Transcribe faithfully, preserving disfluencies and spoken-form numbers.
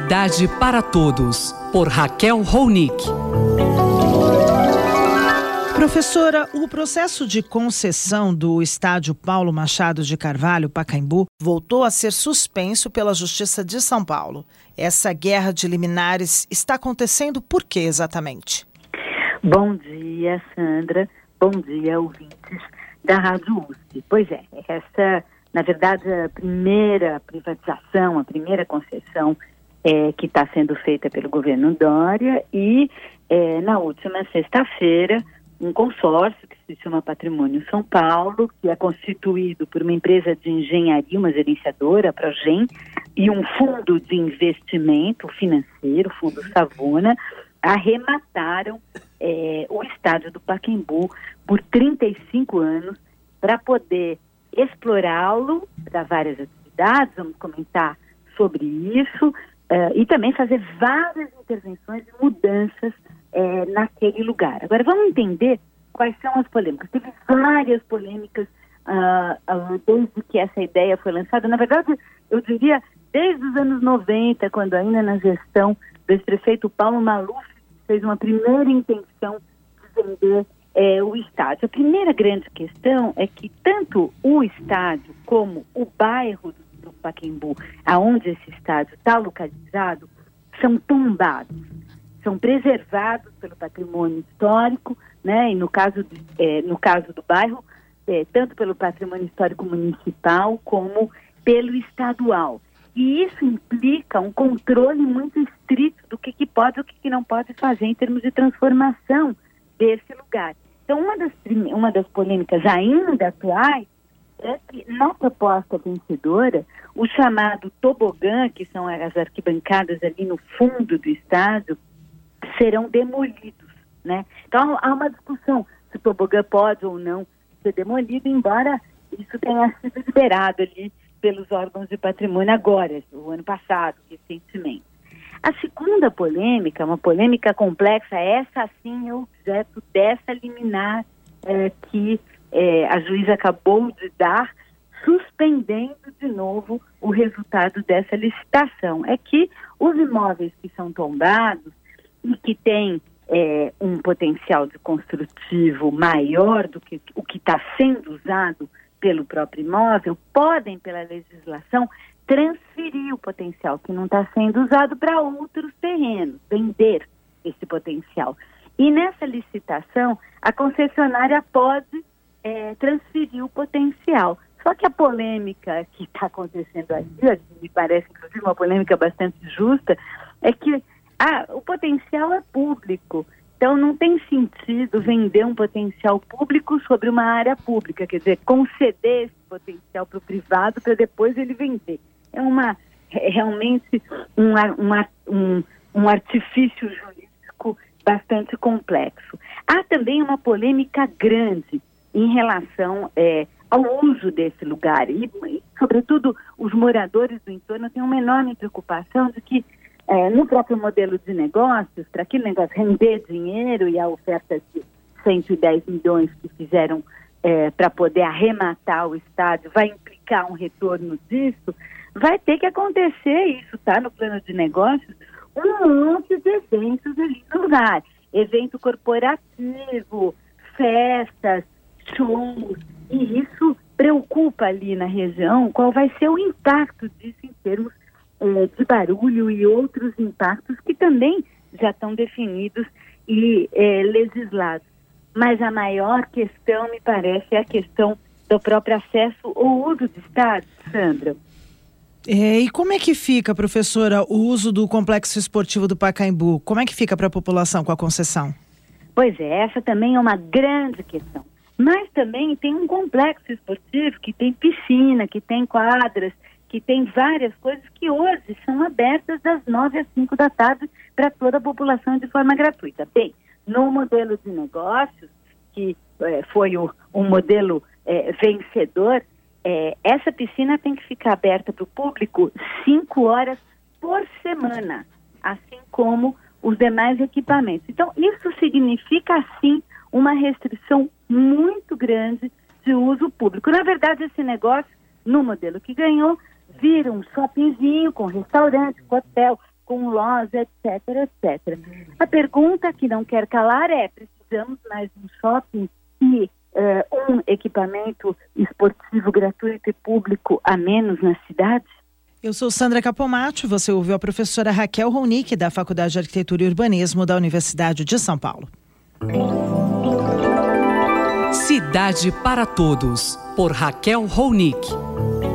Cidade para Todos, por Raquel Ronick. Professora, o processo de concessão do estádio Paulo Machado de Carvalho, Pacaembu, voltou a ser suspenso pela Justiça de São Paulo. Essa guerra de liminares está acontecendo por quê exatamente? Bom dia, Sandra. Bom dia, ouvintes da Rádio U S P. Pois é, essa, na verdade, a primeira privatização, a primeira concessão é, que está sendo feita pelo governo Dória e, é, na última sexta-feira, um consórcio que se chama Patrimônio São Paulo, que é constituído por uma empresa de engenharia, uma gerenciadora, a Progen, e um fundo de investimento financeiro, o Fundo Savona, arremataram é, o estádio do Pacaembu por trinta e cinco anos para poder explorá-lo para várias atividades, vamos comentar sobre isso, uh, e também fazer várias intervenções e mudanças É, naquele lugar. Agora, vamos entender quais são as polêmicas. Teve várias polêmicas uh, uh, desde que essa ideia foi lançada. Na verdade, eu diria desde os anos noventa, quando ainda na gestão do ex-prefeito Paulo Maluf fez uma primeira intenção de vender é, o estádio. A primeira grande questão é que tanto o estádio como o bairro do, do Pacaembu, aonde esse estádio está localizado, são tombados. São preservados pelo patrimônio histórico, né? E no caso, de, é, no caso do bairro, é, tanto pelo patrimônio histórico municipal como pelo estadual. E isso implica um controle muito estrito do que, que pode e o que, que não pode fazer em termos de transformação desse lugar. Então, uma das, uma das polêmicas ainda atuais é que, na proposta vencedora, o chamado tobogã, que são as arquibancadas ali no fundo do estádio, serão demolidos, né? Então há uma discussão se o tobogã pode ou não ser demolido, embora isso tenha sido liberado ali pelos órgãos de patrimônio agora, o ano passado, recentemente. A segunda polêmica, uma polêmica complexa, essa sim é objeto dessa liminar é, que é, a juíza acabou de dar, suspendendo de novo o resultado dessa licitação. É que os imóveis que são tombados e que tem é, um potencial de construtivo maior do que o que está sendo usado pelo próprio imóvel, podem, pela legislação, transferir o potencial que não está sendo usado para outros terrenos, vender esse potencial. E nessa licitação, a concessionária pode é, transferir o potencial. Só que a polêmica que está acontecendo aqui, me parece inclusive uma polêmica bastante justa, é que Ah, o potencial é público, então não tem sentido vender um potencial público sobre uma área pública, quer dizer, conceder esse potencial para o privado para depois ele vender. É, uma, é realmente um, uma, um, um artifício jurídico bastante complexo. Há também uma polêmica grande em relação é, ao uso desse lugar e, e, sobretudo, os moradores do entorno têm uma enorme preocupação de que É, no próprio modelo de negócios, para aquele negócio render dinheiro e a oferta de cento e dez milhões que fizeram é, para poder arrematar o estádio vai implicar um retorno disso, vai ter que acontecer, isso está no plano de negócios, um monte de eventos ali no lugar. Evento corporativo, festas, shows, e isso preocupa ali na região qual vai ser o impacto disso em termos de barulho e outros impactos que também já estão definidos e é, legislados. Mas a maior questão, me parece, é a questão do próprio acesso ou uso do estádio, Sandra. É, e como é que fica, professora, o uso do complexo esportivo do Pacaembu? Como é que fica para a população com a concessão? Pois é, essa também é uma grande questão. Mas também tem um complexo esportivo que tem piscina, que tem quadras, que tem várias coisas que hoje são abertas das nove às cinco da tarde para toda a população de forma gratuita. Bem, no modelo de negócios, que é, foi o, um modelo é, vencedor, é, essa piscina tem que ficar aberta para o público cinco horas por semana, assim como os demais equipamentos. Então, isso significa, sim, uma restrição muito grande de uso público. Na verdade, esse negócio, no modelo que ganhou, vira um shoppingzinho com restaurante, com hotel, com loja, etc, etcétera. A pergunta que não quer calar é, precisamos mais um shopping e uh, um equipamento esportivo gratuito e público a menos nas cidades? Eu sou Sandra Capomatti, você ouviu a professora Raquel Ronick, da Faculdade de Arquitetura e Urbanismo da Universidade de São Paulo. Cidade para Todos, por Raquel Ronick.